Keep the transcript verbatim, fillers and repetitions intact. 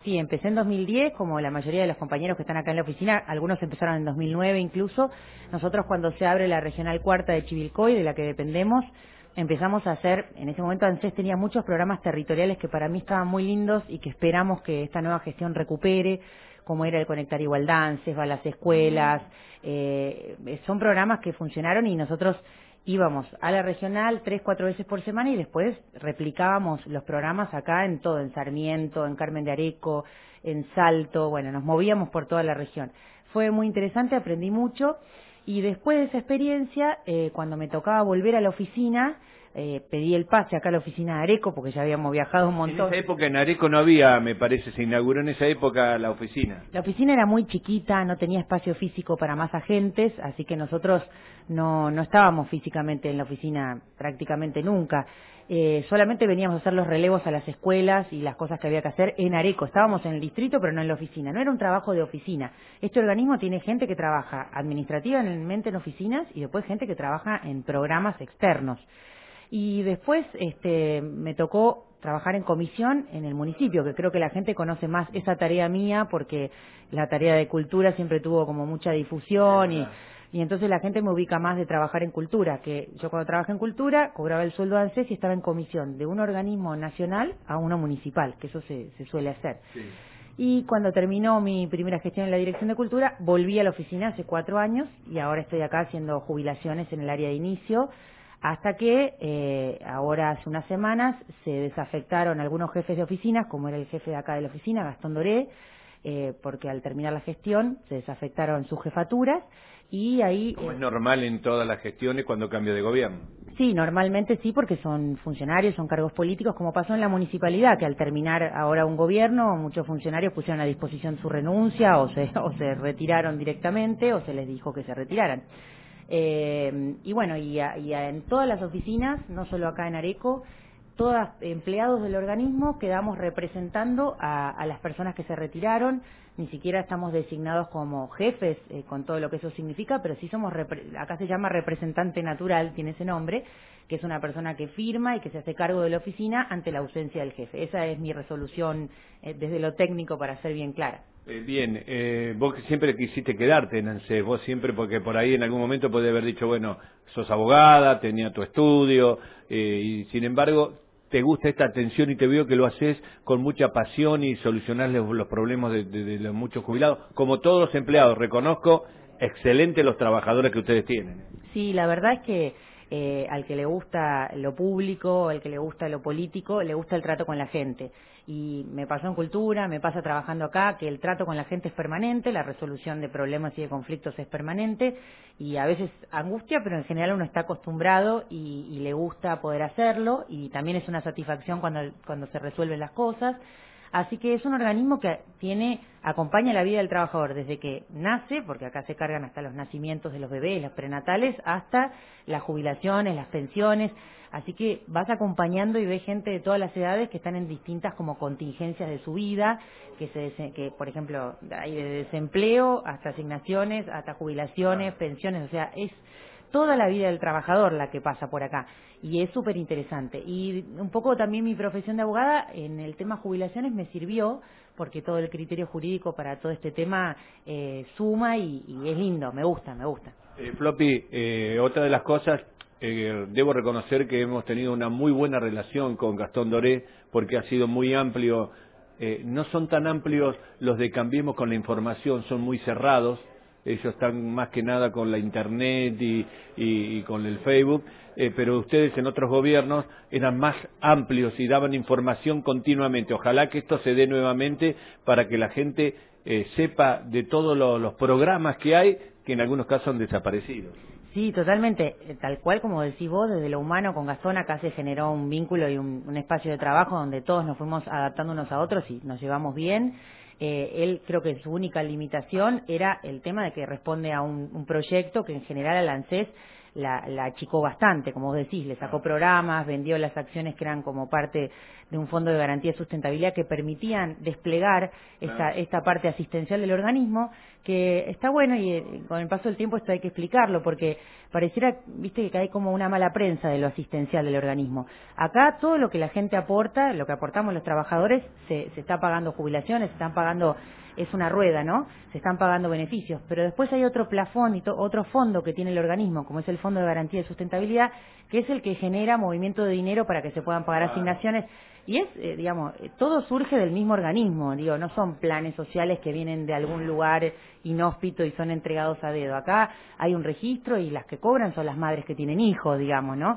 sí, empecé en dos mil diez, como la mayoría de los compañeros que están acá en la oficina, algunos empezaron en dos mil nueve incluso. Nosotros cuando se abre la Regional Cuarta de Chivilcoy, de la que dependemos, empezamos a hacer, en ese momento ANSES tenía muchos programas territoriales que para mí estaban muy lindos y que esperamos que esta nueva gestión recupere, como era el Conectar Igualdad, ANSES va a las escuelas, eh, son programas que funcionaron y nosotros íbamos a la regional tres, cuatro veces por semana y después replicábamos los programas acá en todo, en Sarmiento, en Carmen de Areco, en Salto, bueno, nos movíamos por toda la región. Fue muy interesante, aprendí mucho y después de esa experiencia, eh, cuando me tocaba volver a la oficina, eh, pedí el pase acá a la oficina de Areco porque ya habíamos viajado un montón. En esa época en Areco no había, me parece, se inauguró en esa época la oficina. La oficina era muy chiquita, no tenía espacio físico para más agentes, así que nosotros no, no estábamos físicamente en la oficina prácticamente nunca. Eh, solamente veníamos a hacer los relevos a las escuelas y las cosas que había que hacer en Areco. Estábamos en el distrito, pero no en la oficina. No era un trabajo de oficina. Este organismo tiene gente que trabaja administrativamente en oficinas y después gente que trabaja en programas externos. Y después este, me tocó trabajar en comisión en el municipio, que creo que la gente conoce más esa tarea mía porque la tarea de cultura siempre tuvo como mucha difusión y, y entonces la gente me ubica más de trabajar en cultura, que yo cuando trabajé en cultura cobraba el sueldo de ANSES y estaba en comisión de un organismo nacional a uno municipal, que eso se, se suele hacer. Sí. Y cuando terminó mi primera gestión en la Dirección de Cultura, volví a la oficina hace cuatro años y ahora estoy acá haciendo jubilaciones en el área de inicio, hasta que eh, ahora hace unas semanas se desafectaron algunos jefes de oficinas, como era el jefe de acá de la oficina, Gastón Doré, eh, porque al terminar la gestión se desafectaron sus jefaturas y ahí... Como eh, es normal en todas las gestiones cuando cambia de gobierno. Sí, normalmente sí, porque son funcionarios, son cargos políticos, como pasó en la municipalidad, que al terminar ahora un gobierno, muchos funcionarios pusieron a disposición su renuncia o se, o se retiraron directamente o se les dijo que se retiraran. Eh, y bueno, y, a, y a, en todas las oficinas, no solo acá en Areco, todos empleados del organismo quedamos representando a, a las personas que se retiraron, ni siquiera estamos designados como jefes eh, con todo lo que eso significa, pero sí somos, acá se llama representante natural, tiene ese nombre, que es una persona que firma y que se hace cargo de la oficina ante la ausencia del jefe. Esa es mi resolución eh, desde lo técnico para ser bien clara. Eh, bien, eh, vos siempre quisiste quedarte en ANSES, vos siempre, porque por ahí en algún momento podés haber dicho, bueno, sos abogada, tenía tu estudio, eh, y sin embargo te gusta esta atención y te veo que lo haces con mucha pasión y solucionás los, los problemas de, de, de los muchos jubilados, como todos los empleados. Reconozco, excelente los trabajadores que ustedes tienen. Sí, la verdad es que eh, al que le gusta lo público, al que le gusta lo político, le gusta el trato con la gente. Y me pasó en cultura, me pasa trabajando acá, que el trato con la gente es permanente, la resolución de problemas y de conflictos es permanente, y a veces angustia, pero en general uno está acostumbrado y, y le gusta poder hacerlo, y también es una satisfacción cuando, cuando se resuelven las cosas. Así que es un organismo que tiene, acompaña la vida del trabajador desde que nace, porque acá se cargan hasta los nacimientos de los bebés, los prenatales, hasta las jubilaciones, las pensiones. Así que vas acompañando y ves gente de todas las edades que están en distintas como contingencias de su vida, que se, que por ejemplo hay de desempleo hasta asignaciones, hasta jubilaciones, pensiones, o sea, es toda la vida del trabajador la que pasa por acá y es súper interesante. Y un poco también mi profesión de abogada en el tema jubilaciones me sirvió porque todo el criterio jurídico para todo este tema eh, suma y, y es lindo, me gusta, me gusta. Eh, Floppy, eh, otra de las cosas, eh, debo reconocer que hemos tenido una muy buena relación con Gastón Doré porque ha sido muy amplio. Eh, no son tan amplios los de Cambiemos con la Información, son muy cerrados. Ellos están más que nada con la internet y, y, y con el Facebook, eh, pero ustedes en otros gobiernos eran más amplios y daban información continuamente. Ojalá que esto se dé nuevamente para que la gente eh, sepa de todos los, los programas que hay, que en algunos casos han desaparecido. Sí, totalmente. Tal cual como decís vos, desde lo humano con Gastón acá se generó un vínculo y un, un espacio de trabajo donde todos nos fuimos adaptando unos a otros y nos llevamos bien. Eh, él creo que su única limitación era el tema de que responde a un, un proyecto que en general al ANSES la, la achicó bastante, como vos decís, le sacó programas, vendió las acciones que eran como parte de un fondo de garantía de sustentabilidad que permitían desplegar esta, esta parte asistencial del organismo, que está bueno y eh, con el paso del tiempo esto hay que explicarlo, porque pareciera, viste, que hay como una mala prensa de lo asistencial del organismo. Acá todo lo que la gente aporta, lo que aportamos los trabajadores, se, se está pagando jubilaciones, se están pagando, es una rueda, ¿no? Se están pagando beneficios, pero después hay otro plafón y to, otro fondo que tiene el organismo, como es el Fondo de Garantía de Sustentabilidad, que es el que genera movimiento de dinero para que se puedan pagar asignaciones. Y es, eh, digamos, eh, todo surge del mismo organismo, digo, no son planes sociales que vienen de algún lugar inhóspito y son entregados a dedo. Acá hay un registro y las que cobran son las madres que tienen hijos, digamos, ¿no?